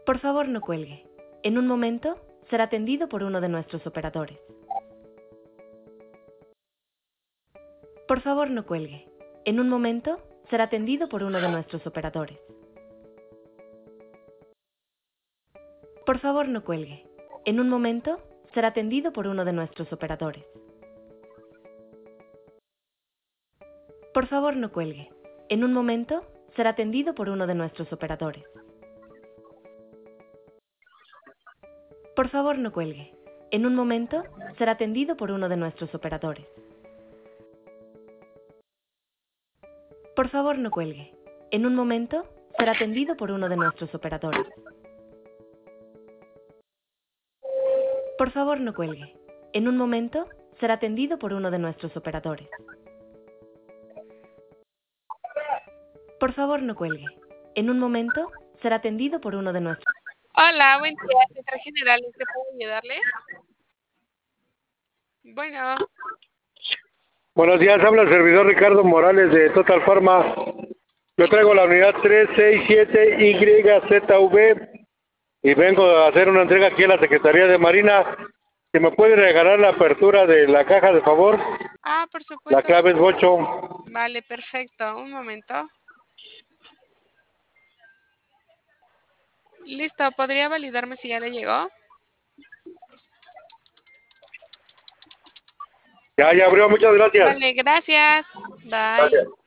Por favor, no cuelgue. En un momento, será atendido por uno de nuestros operadores. Por favor, no cuelgue. En un momento, será atendido por uno de nuestros operadores. Por favor, no cuelgue. En un momento, será atendido por uno de nuestros operadores. Por favor, no cuelgue. En un momento, será atendido por uno de nuestros operadores. Por favor, no cuelgue. En un momento, será atendido por uno de nuestros operadores. Por favor, no cuelgue. En un momento, será atendido por uno de nuestros operadores. Por favor, no cuelgue. En un momento, será atendido por uno de nuestros operadores. Por favor, no cuelgue. En un momento, será atendido por uno de nuestros... Hola, buen día, Central General, ¿en qué puedo ayudarle? Bueno, Buenos días, habla el servidor Ricardo Morales de Total Pharma. Yo traigo la unidad 367YZV y vengo a hacer una entrega aquí a la Secretaría de Marina. Si me puede regalar la apertura de la caja, de favor. por La supuesto. clave es 8. Vale, perfecto. Un momento. Listo, ¿podría validarme si ya le llegó? Ya abrió, muchas gracias. Vale, gracias. Bye. Gracias.